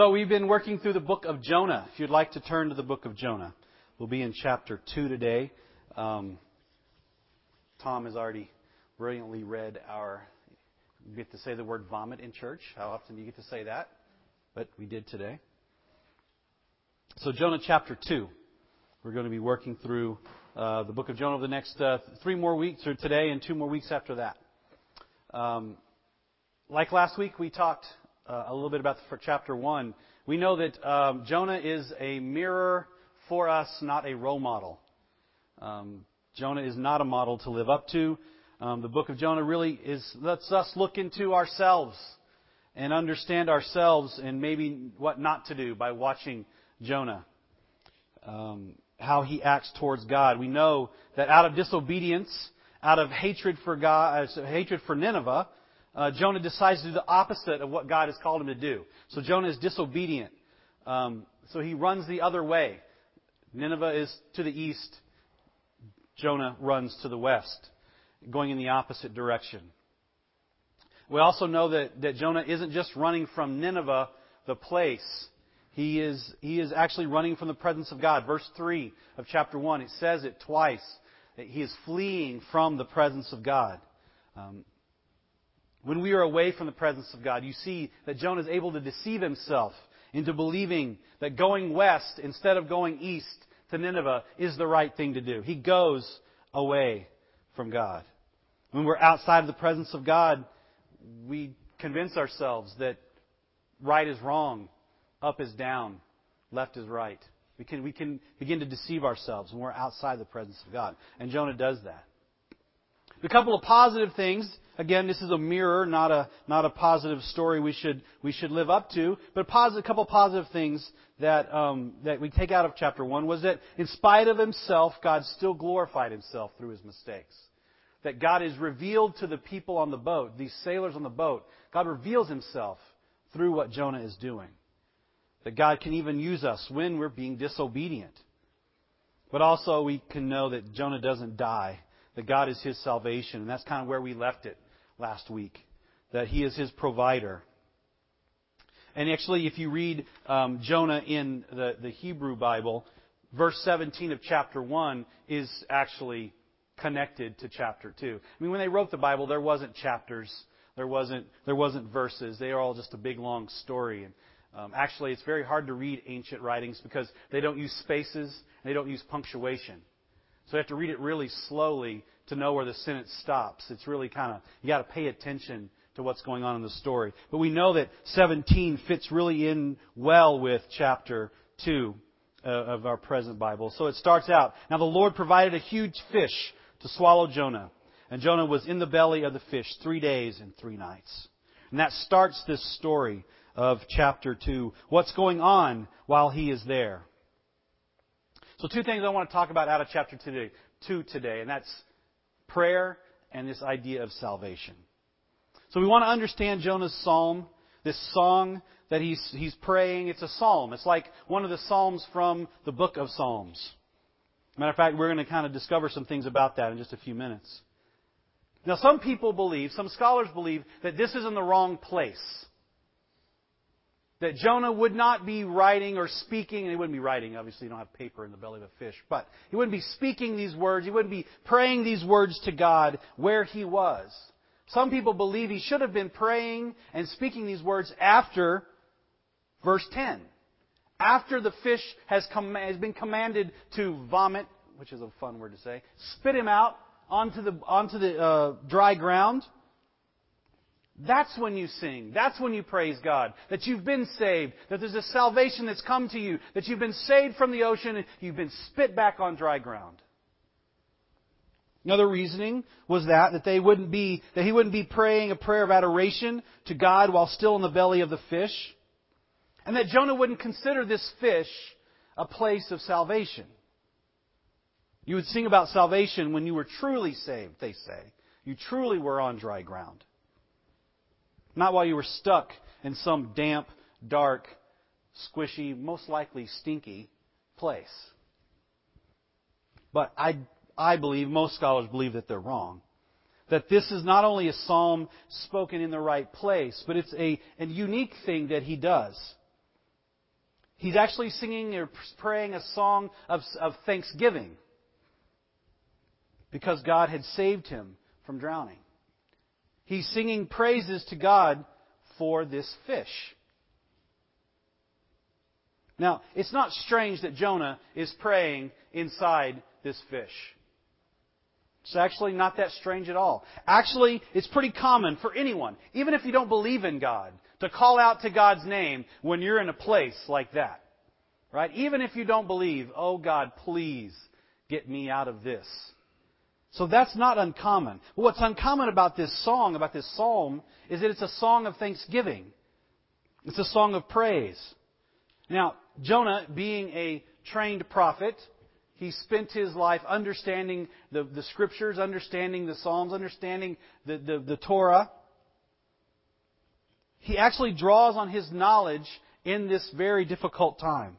So we've been working through the book of Jonah. If you'd like to turn to the book of Jonah, we'll be in chapter 2 today. Tom has already brilliantly read our... You get to say the word vomit in church. How often do you get to say that? But we did today. So Jonah chapter 2. We're going to be working through the book of Jonah over the next 3 more weeks, or today and 2 more weeks after that. Like last week, we talked a little bit about for chapter 1. We know that Jonah is a mirror for us, not a role model. Jonah is not a model to live up to. The book of Jonah really lets us look into ourselves and understand ourselves and maybe what not to do by watching Jonah. How he acts towards God. We know that out of disobedience, out of hatred for God, hatred for Nineveh, Jonah decides to do the opposite of what God has called him to do. So Jonah is disobedient. So he runs the other way. Nineveh is to the east. Jonah runs to the west, going in the opposite direction. We also know that Jonah isn't just running from Nineveh, the place. He is actually running from the presence of God. Verse 3 of chapter 1, it says it twice. That he is fleeing from the presence of God. When we are away from the presence of God, you see that Jonah is able to deceive himself into believing that going west instead of going east to Nineveh is the right thing to do. He goes away from God. When we're outside of the presence of God, we convince ourselves that right is wrong, up is down, left is right. We can begin to deceive ourselves when we're outside the presence of God. And Jonah does that. A couple of positive things. Again, this is a mirror, not a positive story we should live up to. But a couple of positive things that we take out of chapter 1 was that in spite of himself, God still glorified himself through his mistakes. That God is revealed to the people on the boat, these sailors on the boat. God reveals himself through what Jonah is doing. That God can even use us when we're being disobedient. But also we can know that Jonah doesn't die. That God is his salvation. And that's kind of where we left it last week. That he is his provider. And actually, if you read Jonah in the Hebrew Bible, verse 17 of chapter 1 is actually connected to chapter 2. I mean, when they wrote the Bible, there wasn't chapters. There wasn't verses. They are all just a big, long story. And actually, it's very hard to read ancient writings because they don't use spaces and they don't use punctuation. So you have to read it really slowly to know where the sentence stops. It's really you got to pay attention to what's going on in the story. But we know that 17 fits really in well with chapter 2 of our present Bible. So it starts out, now the Lord provided a huge fish to swallow Jonah. And Jonah was in the belly of the fish 3 days and 3 nights. And that starts this story of chapter 2. What's going on while he is there? So 2 things I want to talk about out of chapter 2 today, and that's prayer and this idea of salvation. So we want to understand Jonah's psalm, this song that he's praying. It's a psalm. It's like one of the psalms from the book of Psalms. Matter of fact, we're going to kind of discover some things about that in just a few minutes. Now, some scholars believe that this is in the wrong place. That Jonah would not be writing or speaking, and he wouldn't be writing, obviously you don't have paper in the belly of a fish, but he wouldn't be speaking these words, he wouldn't be praying these words to God where he was. Some people believe he should have been praying and speaking these words after verse 10. After the fish has been commanded to vomit, which is a fun word to say, spit him out onto the dry ground. That's when you sing. That's when you praise God. That you've been saved. That there's a salvation that's come to you. That you've been saved from the ocean and you've been spit back on dry ground. Another reasoning was that he wouldn't be praying a prayer of adoration to God while still in the belly of the fish. And that Jonah wouldn't consider this fish a place of salvation. You would sing about salvation when you were truly saved, they say. You truly were on dry ground. Not while you were stuck in some damp, dark, squishy, most likely stinky place. But I believe, most scholars believe that they're wrong. That this is not only a psalm spoken in the right place, but it's a unique thing that he does. He's actually singing or praying a song of thanksgiving because God had saved him from drowning. He's singing praises to God for this fish. Now, it's not strange that Jonah is praying inside this fish. It's actually not that strange at all. Actually, it's pretty common for anyone, even if you don't believe in God, to call out to God's name when you're in a place like that. Right? Even if you don't believe, oh God, please get me out of this. So that's not uncommon. But what's uncommon about this song, about this psalm, is that it's a song of thanksgiving. It's a song of praise. Now, Jonah, being a trained prophet, he spent his life understanding the Scriptures, understanding the Psalms, understanding the Torah. He actually draws on his knowledge in this very difficult time.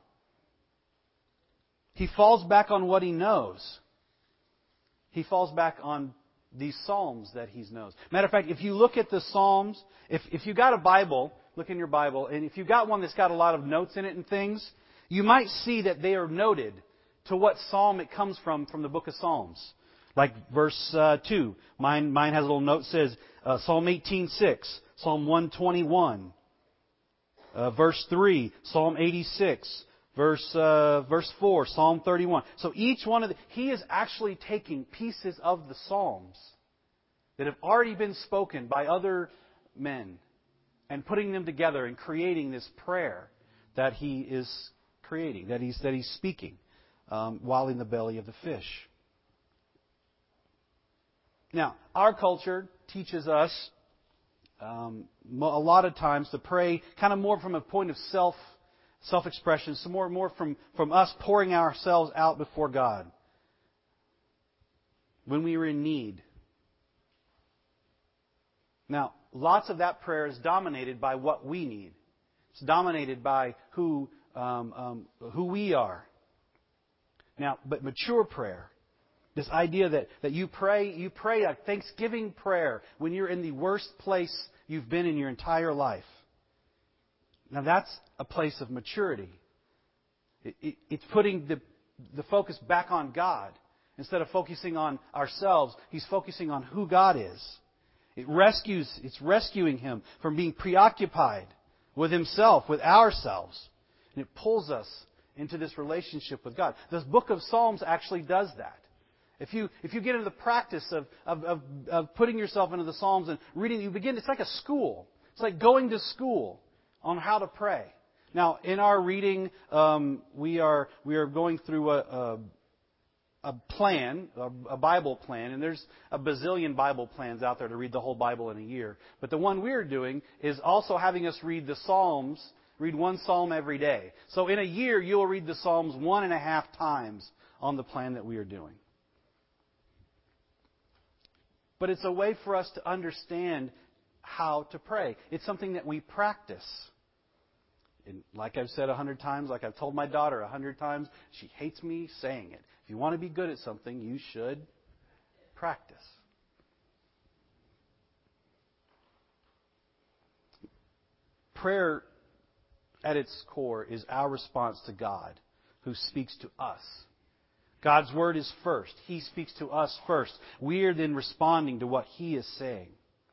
He falls back on what he knows. He falls back on these Psalms that he knows. Matter of fact, if you look at the Psalms, if you got a Bible, look in your Bible, and if you've got one that's got a lot of notes in it and things, you might see that they are noted to what Psalm it comes from the book of Psalms. Like verse 2. Mine has a little note that says Psalm 18:6, Psalm 121. Verse 3, Psalm 86. Verse 4, Psalm 31. So each one of he is actually taking pieces of the Psalms that have already been spoken by other men and putting them together and creating this prayer that he is creating, that he's speaking while in the belly of the fish. Now, our culture teaches us a lot of times to pray kind of more from a point of self-expression, so more from us pouring ourselves out before God when we are in need. Now, lots of that prayer is dominated by what we need. It's dominated by who we are. Now, but mature prayer, this idea that you pray a thanksgiving prayer when you're in the worst place you've been in your entire life. Now that's a place of maturity. It's putting the focus back on God. Instead of focusing on ourselves, he's focusing on who God is. It's rescuing him from being preoccupied with himself, with ourselves. And it pulls us into this relationship with God. This book of Psalms actually does that. If you get into the practice of putting yourself into the Psalms and reading, it's like a school. It's like going to school on how to pray. Now, in our reading, we are going through a plan, a Bible plan, and there's a bazillion Bible plans out there to read the whole Bible in a year. But the one we're doing is also having us read the Psalms, read one Psalm every day. So in a year, you'll read the Psalms 1.5 times on the plan that we are doing. But it's a way for us to understand how to pray. It's something that we practice. And like I've said 100 times, like I've told my daughter 100 times, she hates me saying it. If you want to be good at something, you should practice. Prayer, at its core, is our response to God, who speaks to us. God's Word is first. He speaks to us first. We are then responding to what He is saying.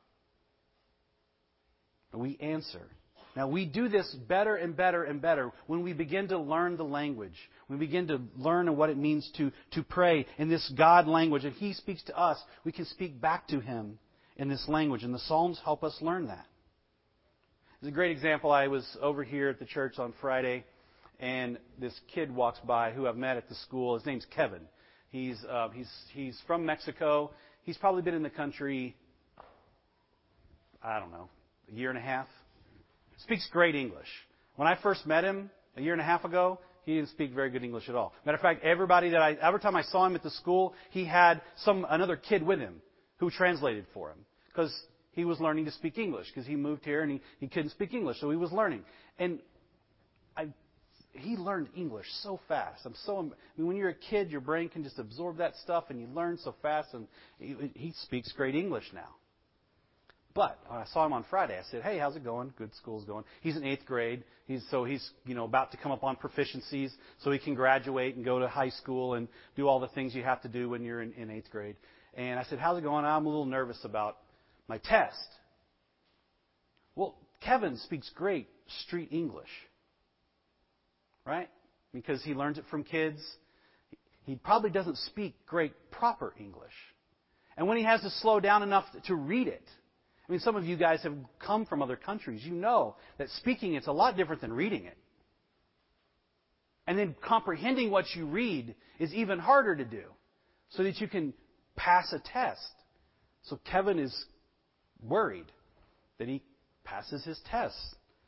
We answer. Now, we do this better and better and better when we begin to learn the language. We begin to learn what it means to pray in this God language. And He speaks to us. We can speak back to Him in this language. And the Psalms help us learn that. There's a great example. I was over here at the church on Friday, and this kid walks by who I've met at the school. His name's Kevin. He's from Mexico. He's probably been in the country, I don't know, a year and a half. Speaks great English. When I first met him a year and a half ago, he didn't speak very good English at all. Matter of fact, every time I saw him at the school, he had another kid with him who translated for him because he was learning to speak English because he moved here and he couldn't speak English, so he was learning. And he learned English so fast. When you're a kid, your brain can just absorb that stuff, and you learn so fast. And he speaks great English now. But when I saw him on Friday, I said, "Hey, how's it going? Good, school's going." He's in 8th grade. He's about to come up on proficiencies, so he can graduate and go to high school and do all the things you have to do when you're in 8th grade. And I said, "How's it going?" "I'm a little nervous about my test." Well, Kevin speaks great street English, right? Because he learns it from kids. He probably doesn't speak great proper English. And when he has to slow down enough to read it, I mean, some of you guys have come from other countries. You know that speaking it's a lot different than reading it. And then comprehending what you read is even harder to do so that you can pass a test. So Kevin is worried that he passes his test.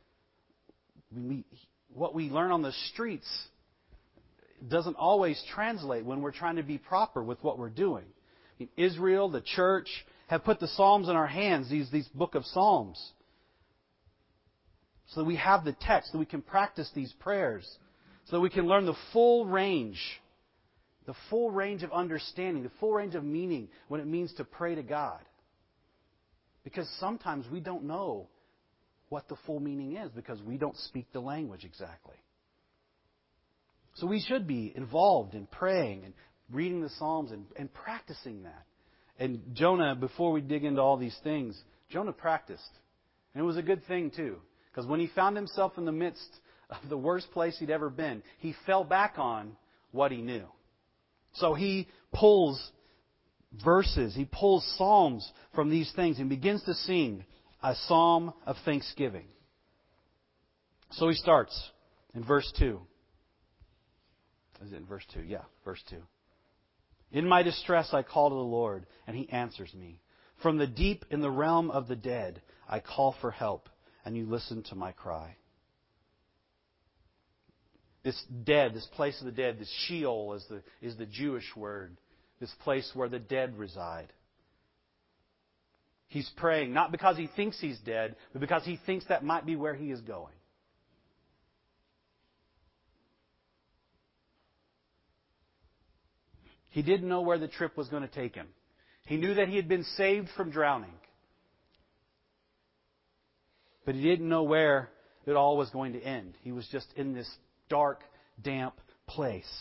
What we learn on the streets doesn't always translate when we're trying to be proper with what we're doing. I mean, Israel, the church, have put the Psalms in our hands, these book of Psalms, so that we have the text, so we can practice these prayers, so that we can learn the full range of understanding, the full range of meaning when it means to pray to God. Because sometimes we don't know what the full meaning is because we don't speak the language exactly. So we should be involved in praying and reading the Psalms and practicing that. And Jonah, before we dig into all these things, Jonah practiced. And it was a good thing, too. Because when he found himself in the midst of the worst place he'd ever been, he fell back on what he knew. So he pulls verses, he pulls psalms from these things and begins to sing a psalm of thanksgiving. So he starts in verse 2. Is it in verse 2? Yeah, verse 2. "In my distress I call to the Lord, and He answers me. From the deep in the realm of the dead I call for help, and you listen to my cry." This dead, this place of the dead, this Sheol is the Jewish word. This place where the dead reside. He's praying not because he thinks he's dead, but because he thinks that might be where he is going. He didn't know where the trip was going to take him. He knew that he had been saved from drowning. But he didn't know where it all was going to end. He was just in this dark, damp place.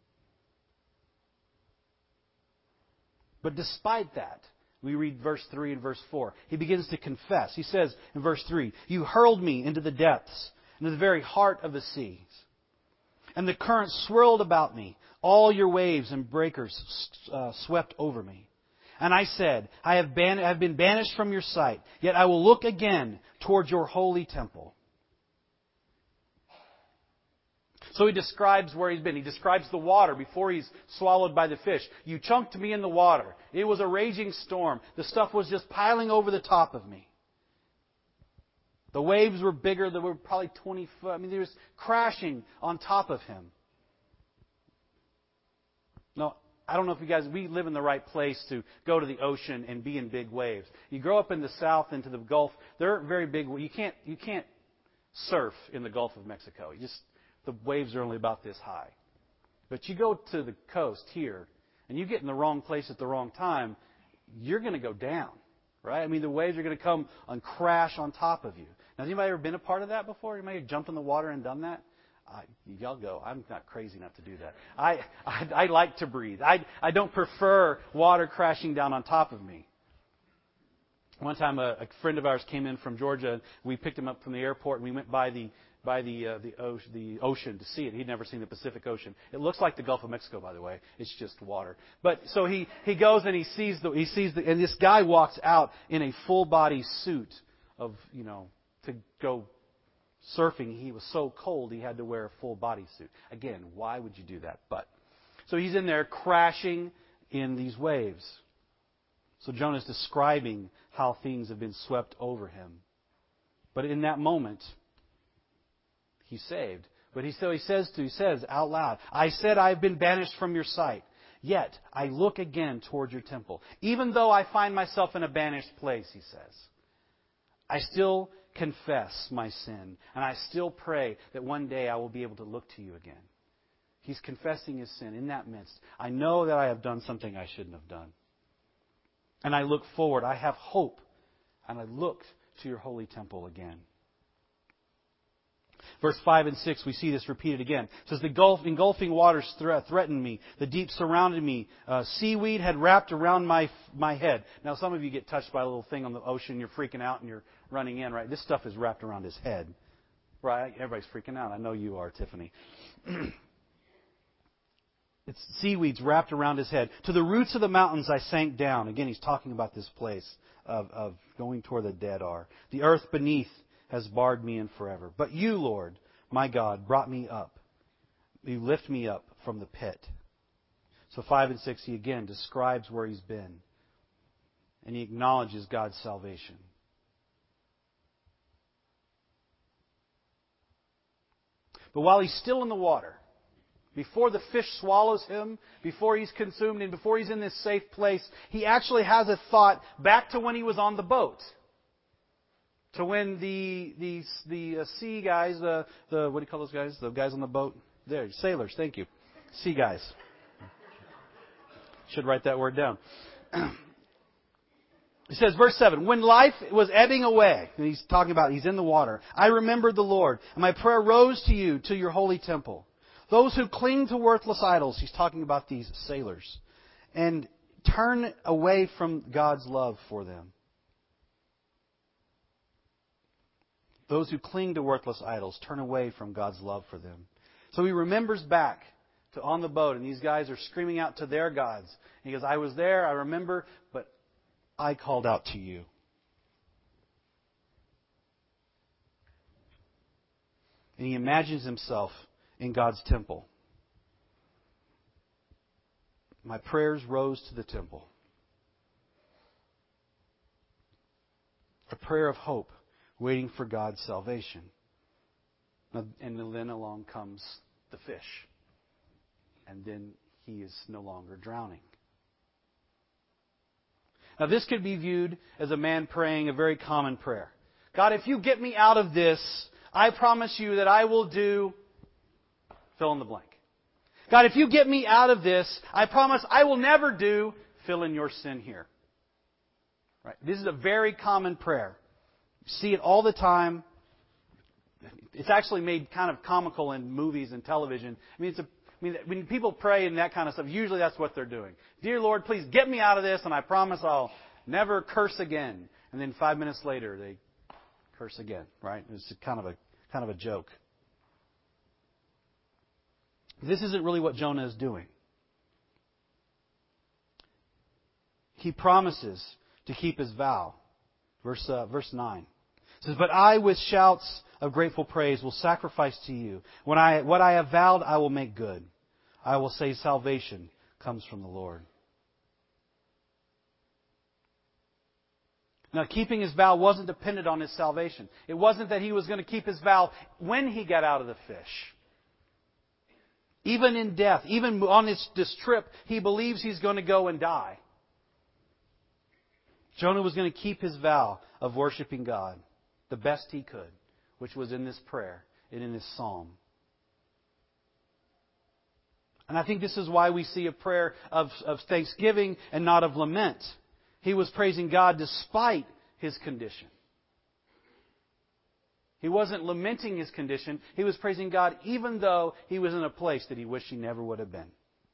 But despite that, we read verse 3 and verse 4. He begins to confess. He says in verse 3, "You hurled me into the depths, into the very heart of the seas. And the current swirled about me. All your waves and breakers swept over me. And I said, I have been banished from your sight, yet I will look again toward your holy temple." So he describes where he's been. He describes the water before he's swallowed by the fish. "You chunked me in the water. It was a raging storm. The stuff was just piling over the top of me. The waves were bigger. They were probably 20 foot. I mean, they were crashing on top of him." No, I don't know if you guys, we live in the right place to go to the ocean and be in big waves. You grow up in the south into the Gulf, they're very big. You can't surf in the Gulf of Mexico. The waves are only about this high. But you go to the coast here, and you get in the wrong place at the wrong time, you're going to go down, right? I mean, the waves are going to come and crash on top of you. Now, has anybody ever been a part of that before? Anybody jumped in the water and done that? Y'all go. I'm not crazy enough to do that. I like to breathe. I don't prefer water crashing down on top of me. One time, a friend of ours came in from Georgia. We picked him up from the airport, and we went by the ocean to see it. He'd never seen the Pacific Ocean. It looks like the Gulf of Mexico, by the way. It's just water. But so he goes and he sees and this guy walks out in a full body suit of to go surfing. He was so cold he had to wear a full body suit. Again, why would you do that? But so he's in there crashing in these waves. So Jonah's describing how things have been swept over him. But in that moment, he's saved. But he says out loud, "I said I have been banished from your sight, yet I look again toward your temple. Even though I find myself in a banished place," he says, "I still confess my sin, and I still pray that one day I will be able to look to you again." He's confessing his sin in that midst. "I know that I have done something I shouldn't have done. And I look forward. I have hope and I looked to your holy temple again. Verse 5 and 6, we see this repeated again. It says, the engulfing waters threatened me. The deep surrounded me. Seaweed had wrapped around my head. Now, some of you get touched by a little thing on the ocean. You're freaking out and you're running in, right? This stuff is wrapped around his head. Right? Everybody's freaking out. I know you are, Tiffany. It's seaweeds wrapped around his head. To the roots of the mountains I sank down. Again, he's talking about this place of going toward the dead are. The earth beneath has barred me in forever. But you, Lord, my God, brought me up. You lift me up from the pit. So 5 and 6, he again describes where he's been. And he acknowledges God's salvation. But while he's still in the water, before the fish swallows him, before he's consumed, and before he's in this safe place, he actually has a thought back to when he was on the boat. To when the sea guys, the what do you call those guys? The guys on the boat? There, sailors, thank you. Sea guys. Should write that word down. It says, verse 7, when life was ebbing away, and he's talking about he's in the water, I remembered the Lord, and my prayer rose to you, to your holy temple. Those who cling to worthless idols, he's talking about these sailors, and turn away from God's love for them. Those who cling to worthless idols turn away from God's love for them. So he remembers back to on the boat, and these guys are screaming out to their gods. And he goes, I was there, I remember, but I called out to you. And he imagines himself in God's temple. My prayers rose to the temple. A prayer of hope, waiting for God's salvation. And then along comes the fish. And then he is no longer drowning. Now this could be viewed as a man praying a very common prayer. God, if you get me out of this, I promise you that I will do fill in the blank. God, if you get me out of this, I promise I will never do fill in your sin here. Right? This is a very common prayer. You see it all the time. It's actually made kind of comical in movies and television. When people pray and that kind of stuff, usually that's what they're doing. Dear Lord, please get me out of this, and I promise I'll never curse again. And then 5 minutes later, they curse again. Right? It's kind of a joke. This isn't really what Jonah is doing. He promises to keep his vow. Verse 9. It says, but I with shouts of grateful praise will sacrifice to you. What I have vowed, I will make good. I will say salvation comes from the Lord. Now, keeping his vow wasn't dependent on his salvation. It wasn't that he was going to keep his vow when he got out of the fish. Even in death, even on this trip, he believes he's going to go and die. Jonah was going to keep his vow of worshiping God the best he could, which was in this prayer and in this psalm. And I think this is why we see a prayer of thanksgiving and not of lament. He was praising God despite his condition. He wasn't lamenting his condition. He was praising God even though he was in a place that he wished he never would have been.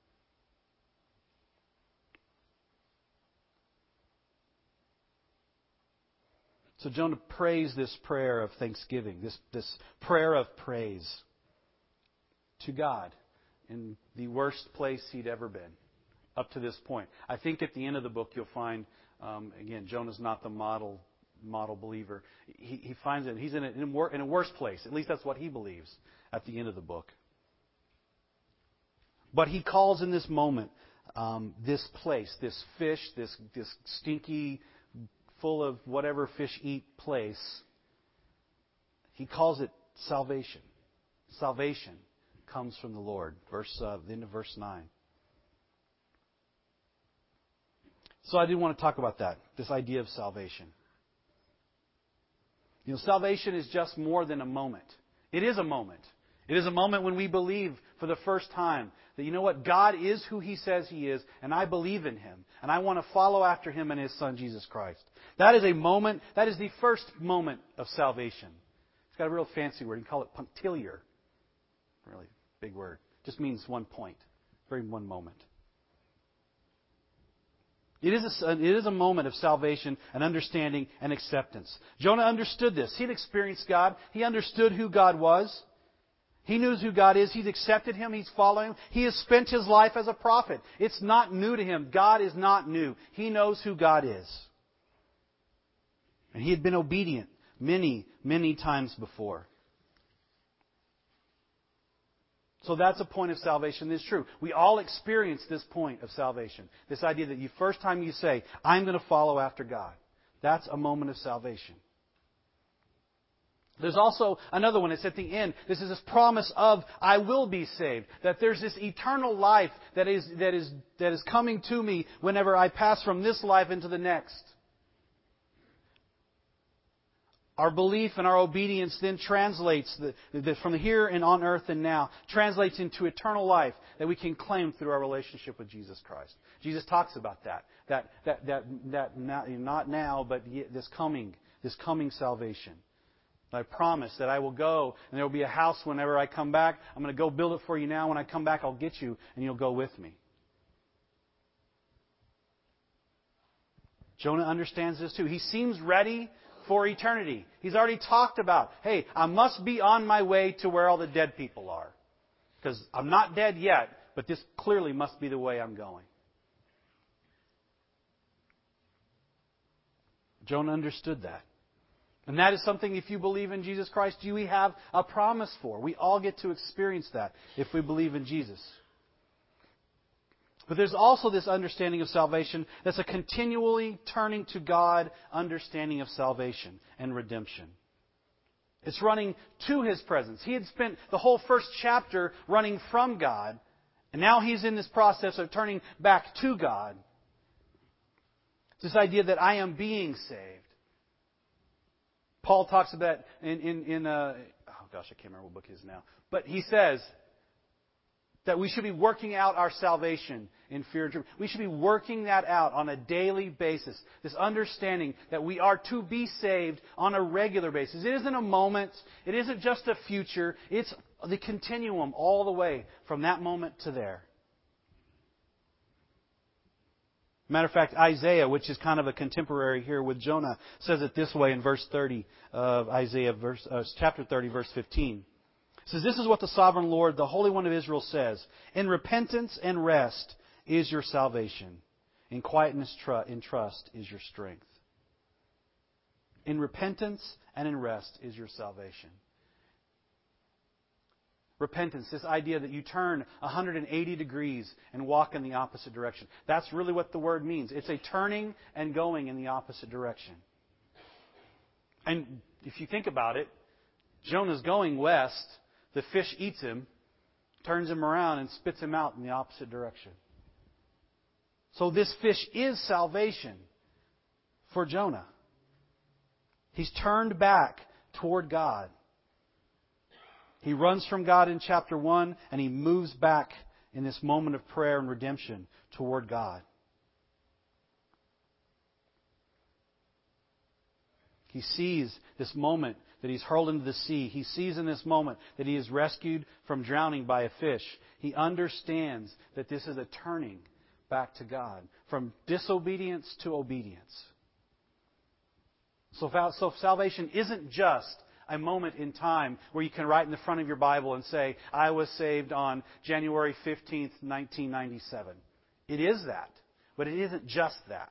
So Jonah prays this prayer of thanksgiving, this prayer of praise to God in the worst place he'd ever been up to this point. I think at the end of the book you'll find, again, Jonah's not the model believer. He finds that he's in a worse place. At least that's what he believes at the end of the book. But he calls in this moment this place, this fish, this stinky, full of whatever fish eat place, he calls it salvation. Salvation comes from the Lord. The end of verse 9. So I did want to talk about that, this idea of salvation. You know, salvation is just more than a moment. It is a moment. It is a moment when we believe for the first time that, you know what, God is who He says He is, and I believe in Him, and I want to follow after Him and His Son, Jesus Christ. That is a moment, that is the first moment of salvation. It's got a real fancy word. You can call it punctiliar. Really big word. Just means one point. Very one moment. It is a moment of salvation and understanding and acceptance. Jonah understood this. He'd experienced God. He understood who God was. He knows who God is. He's accepted Him. He's following Him. He has spent his life as a prophet. It's not new to him. God is not new. He knows who God is. And he had been obedient many, many times before. So that's a point of salvation. It's true. We all experience this point of salvation. This idea that the first time you say, I'm going to follow after God. That's a moment of salvation. There's also another one. It's at the end. This is this promise of, I will be saved. That there's this eternal life that is coming to me whenever I pass from this life into the next. Our belief and our obedience then translates from here and on earth and now, translates into eternal life that we can claim through our relationship with Jesus Christ. Jesus talks about that. That not now, but this coming salvation. I promise that I will go and there will be a house whenever I come back. I'm going to go build it for you now. When I come back, I'll get you and you'll go with me. Jonah understands this too. He seems ready for eternity. He's already talked about, hey, I must be on my way to where all the dead people are. Because I'm not dead yet, but this clearly must be the way I'm going. Jonah understood that. And that is something, if you believe in Jesus Christ, we have a promise for. We all get to experience that if we believe in Jesus. But there's also this understanding of salvation that's a continually turning to God understanding of salvation and redemption. It's running to His presence. He had spent the whole first chapter running from God, and now he's in this process of turning back to God. It's this idea that I am being saved. Paul talks about I can't remember what book it is now. But he says that we should be working out our salvation in fear and trembling. We should be working that out on a daily basis. This understanding that we are to be saved on a regular basis. It isn't a moment. It isn't just a future. It's the continuum all the way from that moment to there. Matter of fact, Isaiah, which is kind of a contemporary here with Jonah, says it this way in verse 30 of Isaiah, chapter 30, verse 15. It says, this is what the sovereign Lord, the Holy One of Israel says, in repentance and rest is your salvation. In quietness and trust is your strength. In repentance and in rest is your salvation. Repentance, this idea that you turn 180 degrees and walk in the opposite direction. That's really what the word means. It's a turning and going in the opposite direction. And if you think about it, Jonah's going west. The fish eats him, turns him around, and spits him out in the opposite direction. So this fish is salvation for Jonah. He's turned back toward God. He runs from God in chapter 1, and he moves back in this moment of prayer and redemption toward God. He sees this moment that he's hurled into the sea. He sees in this moment that he is rescued from drowning by a fish. He understands that this is a turning back to God, from disobedience to obedience. So salvation isn't just a moment in time where you can write in the front of your Bible and say, I was saved on January 15th, 1997. It is that, but it isn't just that.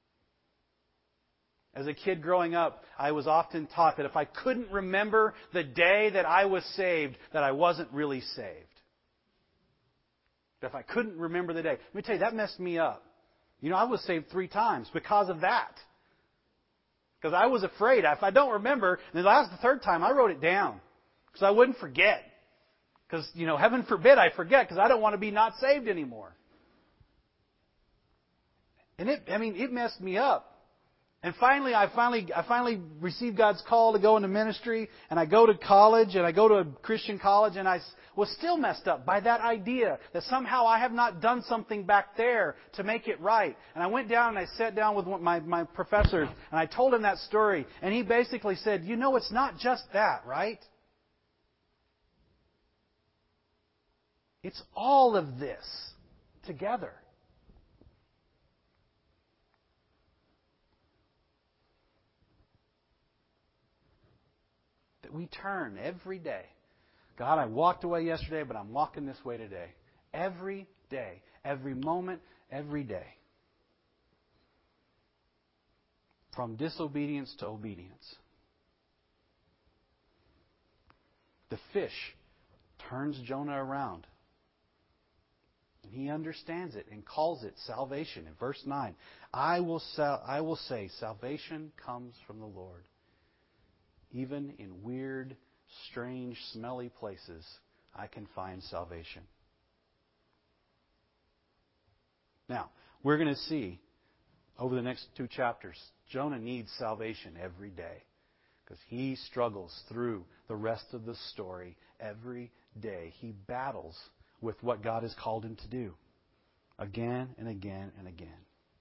As a kid growing up, I was often taught that if I couldn't remember the day that I was saved, that I wasn't really saved. That if I couldn't remember the day. Let me tell you, that messed me up. You know, I was saved 3 times because of that. Because I was afraid. If I don't remember, and the third time I wrote it down. Because I wouldn't forget. Because, heaven forbid I forget, because I don't want to be not saved anymore. And it messed me up. And I finally received God's call to go into ministry, and I go to college, and I go to a Christian college, and I was still messed up by that idea that somehow I have not done something back there to make it right. And I went down and I sat down with my professors, and I told him that story, and he basically said, "You know, it's not just that, right? It's all of this together." We turn every day. God, I walked away yesterday, but I'm walking this way today. Every day, every moment, every day. From disobedience to obedience. The fish turns Jonah around. And he understands it and calls it salvation. In verse 9, I will say, salvation comes from the Lord. Even in weird, strange, smelly places, I can find salvation. Now, we're going to see over the next 2 chapters, Jonah needs salvation every day because he struggles through the rest of the story every day. He battles with what God has called him to do again and again and again.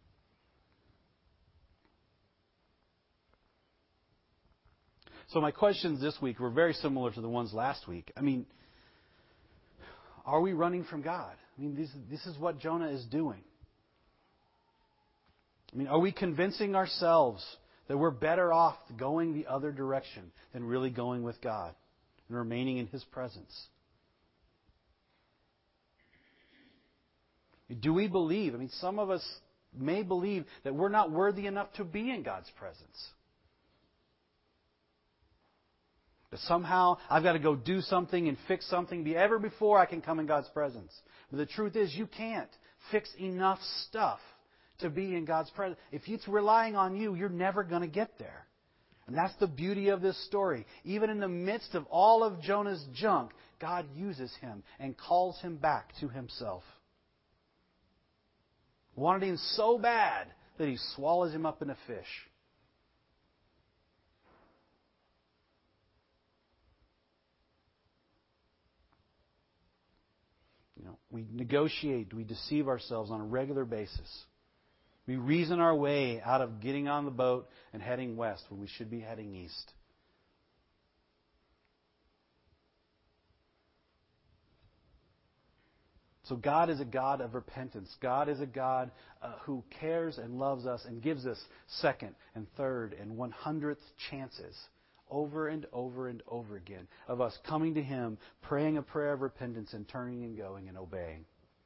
So my questions this week were very similar to the ones last week. I mean, are we running from God? I mean, this is what Jonah is doing. I mean, are we convincing ourselves that we're better off going the other direction than really going with God and remaining in His presence? Do we believe? I mean, some of us may believe that we're not worthy enough to be in God's presence. That somehow I've got to go do something and fix something ever before I can come in God's presence. But the truth is you can't fix enough stuff to be in God's presence. If it's relying on you, you're never going to get there. And that's the beauty of this story. Even in the midst of all of Jonah's junk, God uses him and calls him back to Himself. Wanted him so bad that He swallows him up in a fish. We negotiate, we deceive ourselves on a regular basis. We reason our way out of getting on the boat and heading west when we should be heading east. So God is a God of repentance. God is a God who cares and loves us and gives us second and third and 100th chances over and over and over again of us coming to Him, praying a prayer of repentance and turning and going and obeying.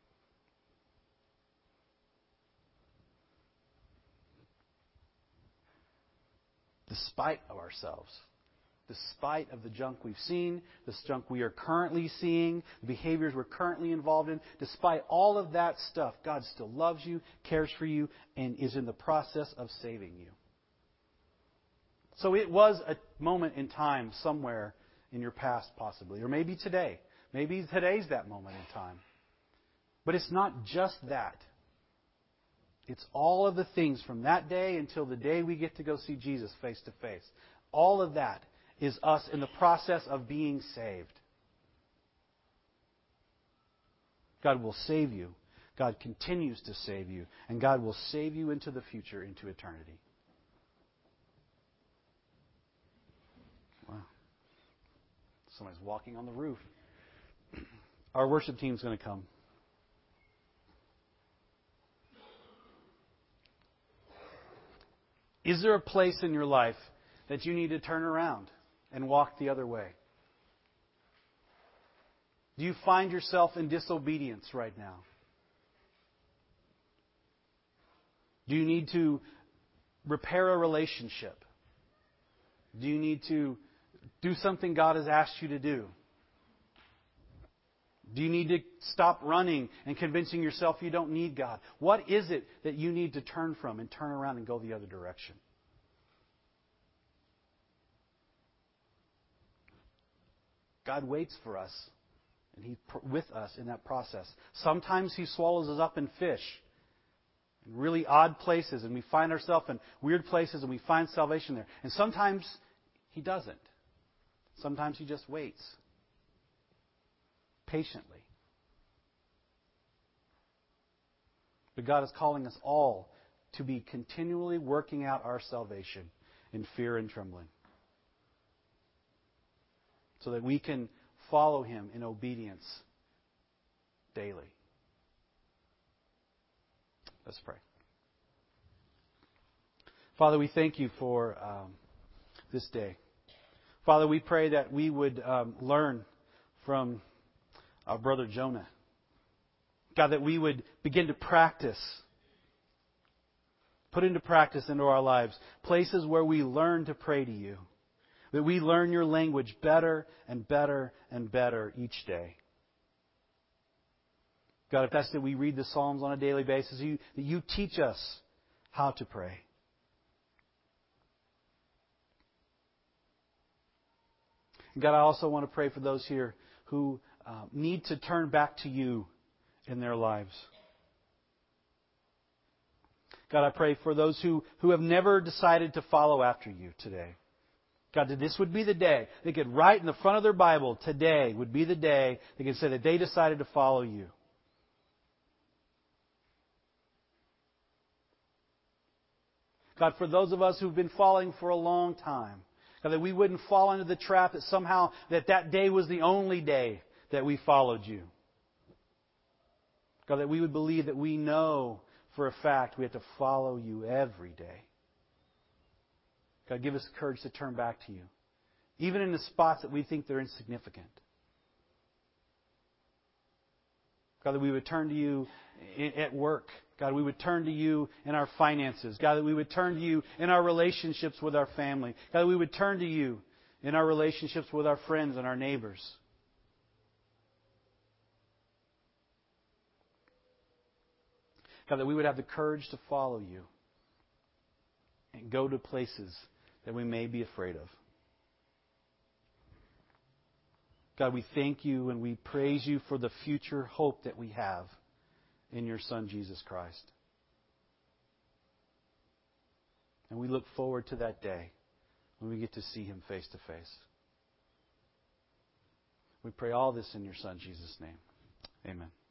Despite of ourselves, despite of the junk we've seen, this junk we are currently seeing, the behaviors we're currently involved in, despite all of that stuff, God still loves you, cares for you, and is in the process of saving you. So it was a moment in time somewhere in your past, possibly. Or maybe today. Maybe today's that moment in time. But it's not just that. It's all of the things from that day until the day we get to go see Jesus face to face. All of that is us in the process of being saved. God will save you. God continues to save you. And God will save you into the future, into eternity. Wow. Somebody's walking on the roof. Our worship team's going to come. Is there a place in your life that you need to turn around and walk the other way? Do you find yourself in disobedience right now? Do you need to repair a relationship? Do you need to do something God has asked you to do? Do you need to stop running and convincing yourself you don't need God? What is it that you need to turn from and turn around and go the other direction? God waits for us, and He's with us in that process. Sometimes He swallows us up in fish, in really odd places, and we find ourselves in weird places, and we find salvation there. And sometimes He doesn't. Sometimes He just waits patiently. But God is calling us all to be continually working out our salvation in fear and trembling, so that we can follow Him in obedience daily. Let's pray. Father, we thank You for this day. Father, we pray that we would learn from our brother Jonah. God, that we would begin to practice, put into practice into our lives, places where we learn to pray to You. That we learn Your language better and better and better each day. God, if that's that we read the Psalms on a daily basis, that You teach us how to pray. And God, I also want to pray for those here who need to turn back to You in their lives. God, I pray for those who have never decided to follow after You today. God, that this would be the day they could write in the front of their Bible, today would be the day they could say that they decided to follow You. God, for those of us who've been following for a long time, God, that we wouldn't fall into the trap that somehow that day was the only day that we followed You. God, that we would believe that we know for a fact we have to follow You every day. God, give us courage to turn back to You, even in the spots that we think they're insignificant. God, that we would turn to You at work. God, we would turn to You in our finances. God, that we would turn to You in our relationships with our family. God, that we would turn to You in our relationships with our friends and our neighbors. God, that we would have the courage to follow You and go to places that we may be afraid of. God, we thank You and we praise You for the future hope that we have in Your Son, Jesus Christ. And we look forward to that day when we get to see Him face to face. We pray all this in Your Son, Jesus' name. Amen.